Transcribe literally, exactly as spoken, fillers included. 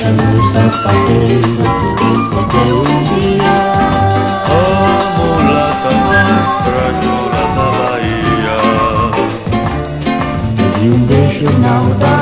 do sapateiro, porque um dia a mulata mais frágil da Bahia teve um beijo na aldeia.